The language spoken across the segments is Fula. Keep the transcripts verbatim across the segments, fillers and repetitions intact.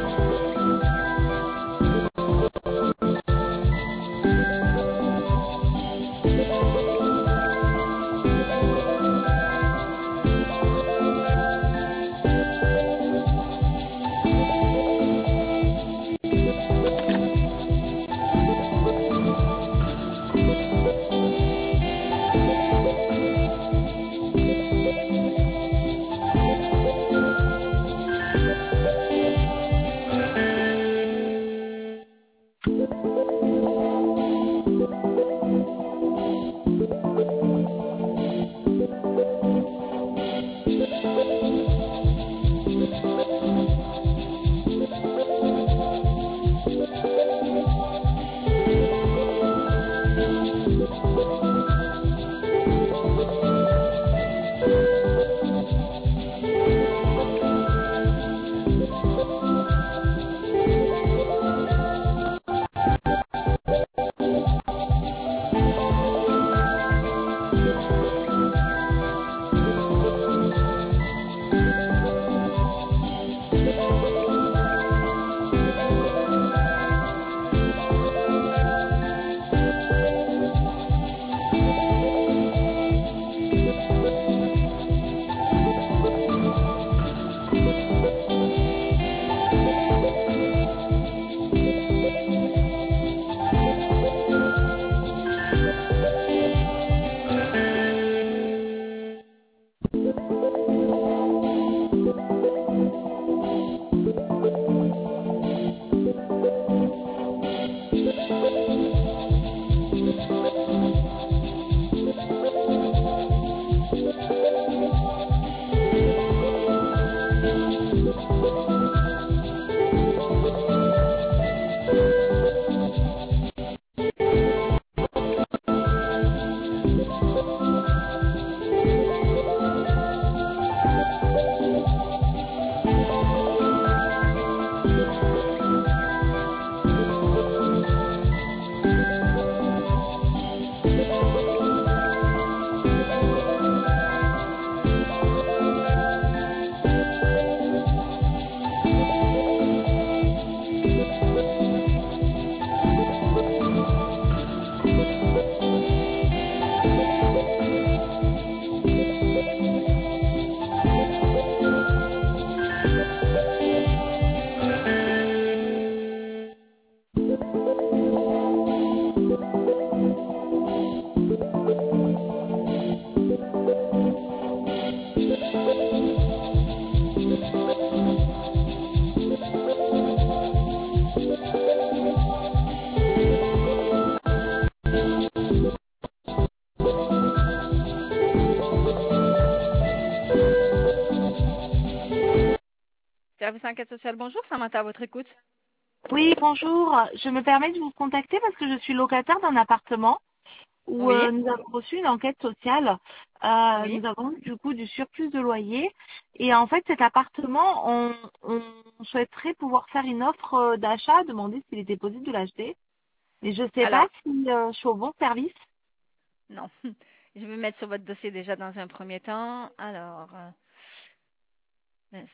Service enquête sociale, bonjour, Samantha, à votre écoute. Oui, bonjour. Je me permets de vous contacter parce que je suis locataire d'un appartement où Oui, euh, nous avons reçu une enquête sociale. Euh, oui. nous avons eu, du coup du surplus de loyer. Et en fait, cet appartement, on, on souhaiterait pouvoir faire une offre euh, d'achat, demander s'il était possible de l'acheter. Mais je ne sais pas Alors, si euh, je suis au bon service. non, je vais mettre sur votre dossier déjà dans un premier temps. Alors, euh, mince.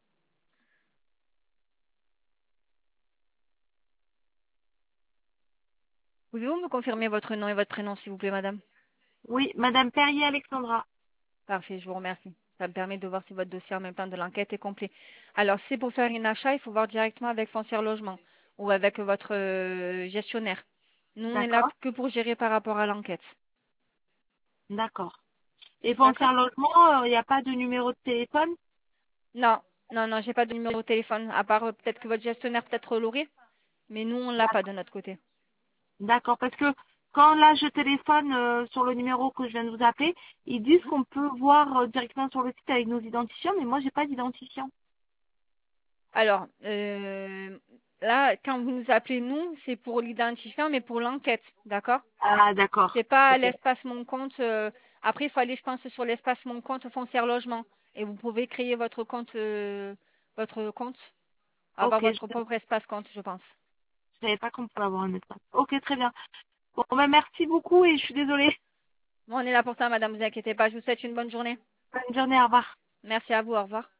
Pouvez-vous me confirmer votre nom et votre prénom, s'il vous plaît, madame? Oui, Madame Perrier Alexandra. Parfait, je vous remercie. Ça me permet de voir si votre dossier en même temps de l'enquête est complet. Alors, si c'est pour faire un achat, il faut voir directement avec Foncière Logement ou avec votre euh, gestionnaire. Nous, on est là D'accord, que pour gérer par rapport à l'enquête. d'accord. Et D'accord? Foncière Logement, il n'y a pas de numéro de téléphone? Non, non, non, j'ai pas de numéro de téléphone, à part euh, peut-être que votre gestionnaire peut-être l'aurait, mais nous, on l'a pas de notre côté. D'accord, parce que quand là je téléphone euh, sur le numéro que je viens de vous appeler, ils disent qu'on peut voir euh, directement sur le site avec nos identifiants, mais moi j'ai pas d'identifiant. Alors, euh, là, quand vous nous appelez nous, c'est pour l'identifiant, mais pour l'enquête, d'accord? Ah d'accord. C'est pas Ok. l'espace mon compte. euh, Après, il faut aller, je pense, sur l'espace mon compte foncière logement, et vous pouvez créer votre compte, euh, votre compte, avoir Ok, je votre propre espace compte, je pense. savais pas qu'on pouvait avoir un espace. Ok, très bien. Bon ben merci beaucoup et je suis désolée. Bon, on est là pour ça, madame, vous inquiétez pas. Je vous souhaite une bonne journée. Bonne journée, au revoir. Merci à vous, au revoir.